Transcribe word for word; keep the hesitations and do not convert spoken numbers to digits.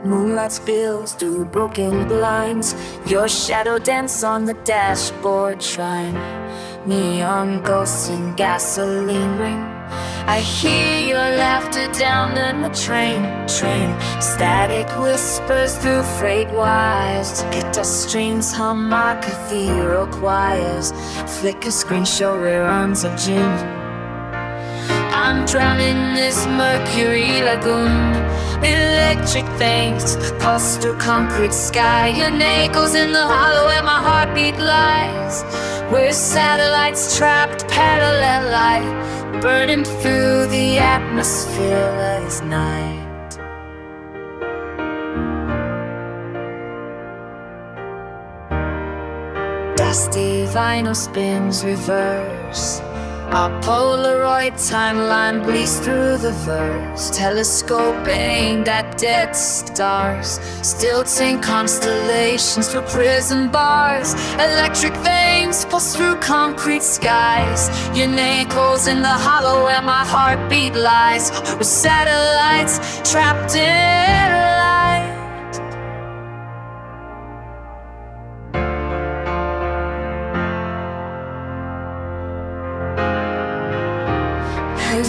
Moonlight spills through broken blinds. Your shadow dances on the dashboard shine. Neon ghosts in gasoline ring. I hear your laughter down in the train, train. Static whispers through freight wires. Guitar strings hum our cathedral choirs. Flicker screen show reruns of gin. I'm drowning in this mercury lagoon. Electric veins pulse through concrete sky. Your name goes in the hollow where my heartbeat lies. We're satellites trapped parallel light, burning through the atmosphere as night. Dusty vinyl spins reverse. Our Polaroid timeline bleeds through the verse. Telescope aimed at dead stars. Stilting constellations through prison bars. Electric veins pulse through concrete skies. Your name calls in the hollow where my heartbeat lies. We're satellites trapped in